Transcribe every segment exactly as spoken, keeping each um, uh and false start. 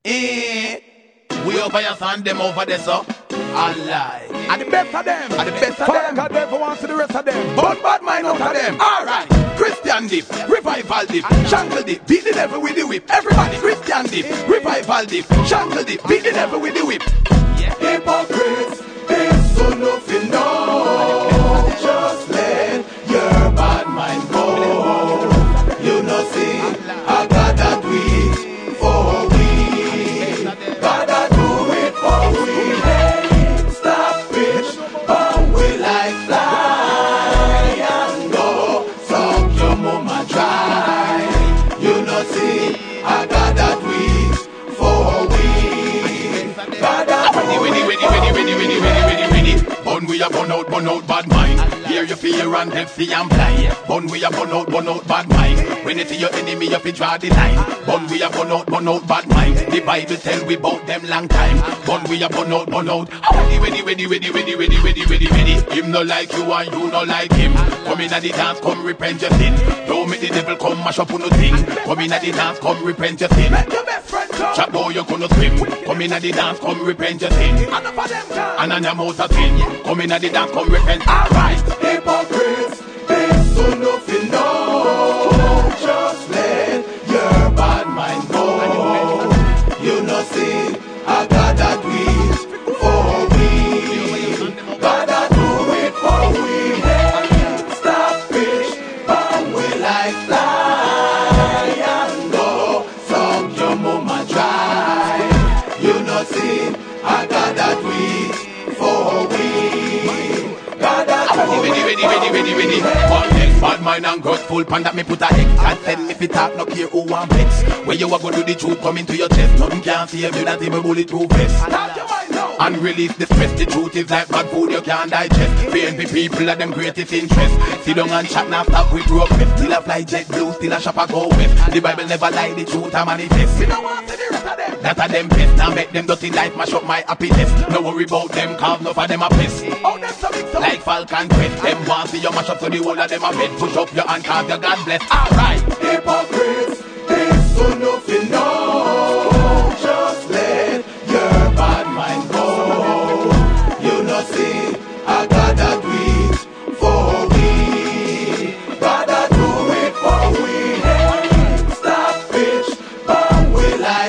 Eh, we over here and them over there, so. Allah. And the best of them. And the best of them. God never wants to the rest of them. But bad mind out of them. Alright. Christian dip, revival dip, shankle dip, beat the devil with the whip. Everybody, Christian dip, revival dip, shankle dip, beat the devil with the whip. Hypocrites, this so nothing no. Just let your bad mind go. You know see, I got that weed for we. Got that do it for we. Hey, stop bitch, but we like fly and go. Suck your mama dry. You know see, I got that weed for we. Got that ready, ready, ready, ready, ready, ready, ready, ready. Bun we a bun out, bun out bad mind. Hear your fear and them see and fly. Bun we a bun out, bun out bad mind. When you see your enemy, you fi draw the line. Bun we a bun out, bun out bad mind. The Bible tell we bout them long time. Bun we a bun out, bun out. Ready, ready, ready, ready, ready, ready, ready, ready, ready. Him no like you and you no like him. Come in at the dance, come repent your sin. Don't make the devil come mash up on no thing. Come in at the dance, come repent your sin. Make your best friend come. Chat boy, you gonna swim. Come in at the dance, come repent your sin. And up of them can. And on your mouth a sin. Come in at the dance, come repent. Alright. Hypocrites, this so nothing no. Just let your bad mind go. You know see, I got that weed for we. Got that do it for we. Hey, stop bitch, but we like fly and go. Suck your mama dry. You know see, I got that weed for we. Got that ready, ready, ready, ready, ready, ready. One next bad mind and grudgeful pan that me put a X. Can't send me fi talk, no care who want vex. Where you a go do the truth come into your chest. Nothing can save you, not even bulletproof vest. Talk your mind now. And release the stress. The truth is like bad food you can't digest. P N P people are them greatest interest. Sit down and chat now stop with progress. Still a fly jet blue, still a shop a go west. The Bible never lie, the truth a manifest. We don't want to the rest of them. That a them best. Now make them dirty life mash up my happiness. No worry about them, cause no for them a piss. Oh, them so big so. Like Falcon Quest. Them want see you mash up so the whole of them a bed. Push up your hand, cause your God bless. Alright. Hypocrites, this so nothing no. Just let your bad mind go. You know see, I got that weed for we. Got that do it for we. Hey, stop bitch, but we like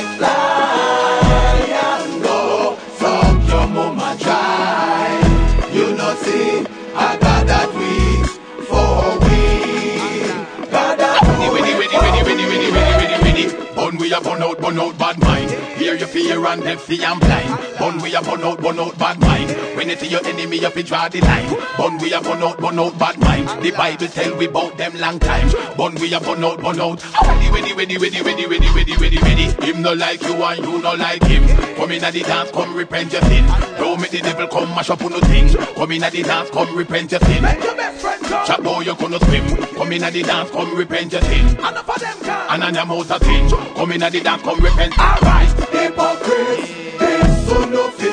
fly and go. Suck your mama dry. You know see, I got that weed for we. Got that ready, ready, ready, ready, ready, ready, ready, ready, ready. Bun we a bun out, bun out bad mind. Hear your fear and them see and blind. Bun we a bun out, bun out bad mind. When you see your enemy, you fi draw the line. Bun we a bun out, bun out bad mind. The Bible tell we bout them long time. Bun we a bun out, bun out. Ready, ready, ready, ready, ready, ready, ready, ready, ready. Him no like you and you no like him. Come in at the dance, come repent your sin. Don't make the devil come mash up on no thing. Come in at the dance, come repent your sin. Make your best friend come. Chat boy, you gonna swim. Come in at the dance, come repent your sin. And up of them can. And on your mouth a sin. Come in at the dance, come repent. Alright. Hypocrites, this so nothing.